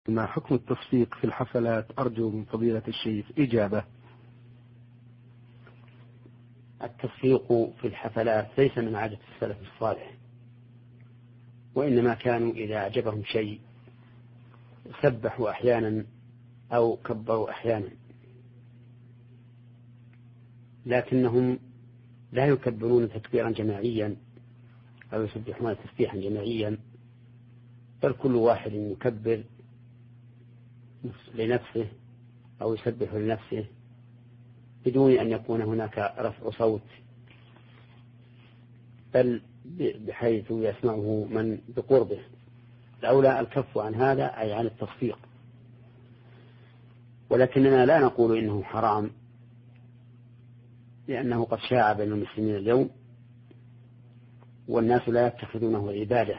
ما حكم التصفيق في الحفلات؟ أرجو من فضيلة الشيخ إجابة. التصفيق في الحفلات ليس من عادة السلف الصالح، وإنما كانوا إذا أعجبهم شيء سبحوا أحيانا أو كبروا أحيانا، لكنهم لا يكبرون تكبيرا جماعيا أو يسبحون تسبيحا جماعيا، بل كل واحد يكبر لنفسه أو يسبح لنفسه بدون أن يكون هناك رفع صوت، بل بحيث يسمعه من بقربه. الأولى الكف عن هذا أي عن التصفيق، ولكننا لا نقول إنه حرام، لأنه قد شاع بين المسلمين اليوم والناس لا يتخذونه عبادة،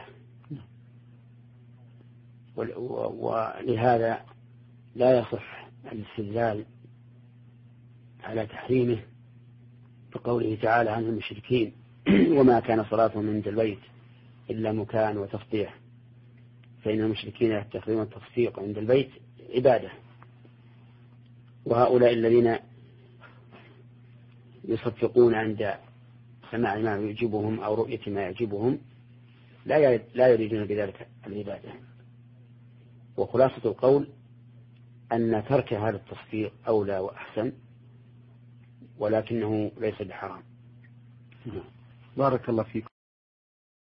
ولهذا لا يصح الاستدلال على تحريمه بقوله تعالى عن المشركين وما كان صلاتهم عند البيت إلا مكاء وتصديح، فإن المشركين يتخذون التصفيق عند البيت عبادة. وهؤلاء الذين يصفقون عند سماع ما يعجبهم أو رؤية ما يعجبهم لا يريدون بذلك العبادة. وخلاصة القول أن ترك هذا التصفيق أولى وأحسن، ولكنه ليس بحرام. بارك الله فيكم.